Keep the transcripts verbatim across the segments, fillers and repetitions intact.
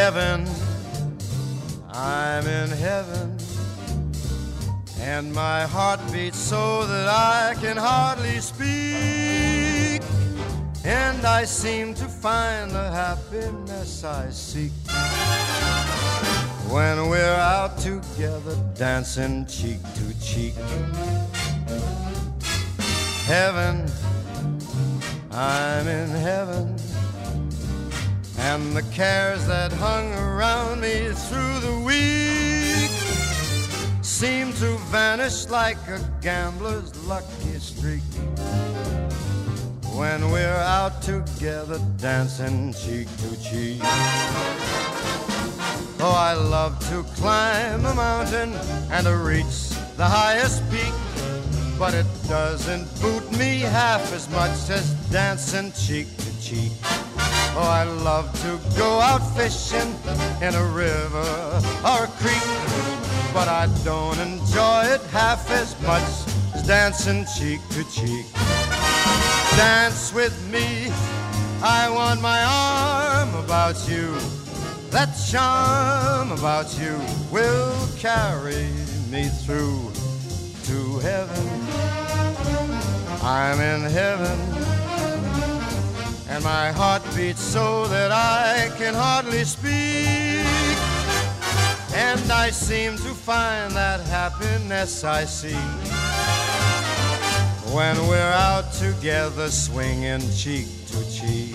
Heaven, I'm in heaven, and my heart beats so that I can hardly speak, and I seem to find the happiness I seek when we're out together dancing cheek to cheek. Heaven, I'm in heaven, and the cares that hung around me through the week seem to vanish like a gambler's lucky streak when we're out together dancing cheek to cheek. Oh, I love to climb a mountain and to reach the highest peak, but it doesn't boot me half as much as dancing cheek to cheek. Oh, I love to go out fishing in a river or a creek, but I don't enjoy it half as much as dancing cheek to cheek. Dance with me, I want my arm about you. That charm about you will carry me through to heaven. I'm in heaven, and my heart beats so that I can hardly speak, and I seem to find that happiness I seek when we're out together swinging cheek to cheek.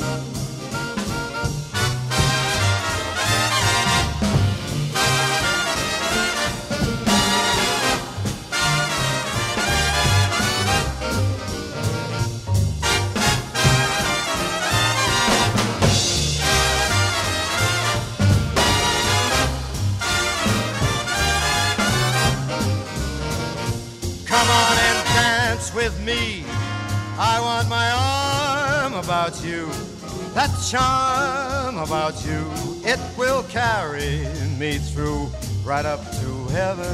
With me, I want my arm about you. That charm about you, it will carry me through right up to heaven.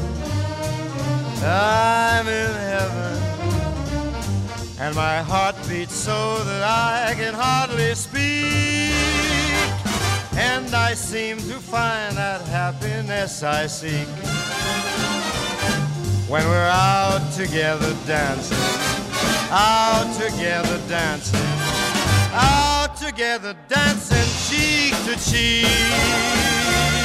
I'm in heaven, and my heart beats so that I can hardly speak, and I seem to find that happiness I seek when we're out together dancing, out together dancing, out together dancing cheek to cheek.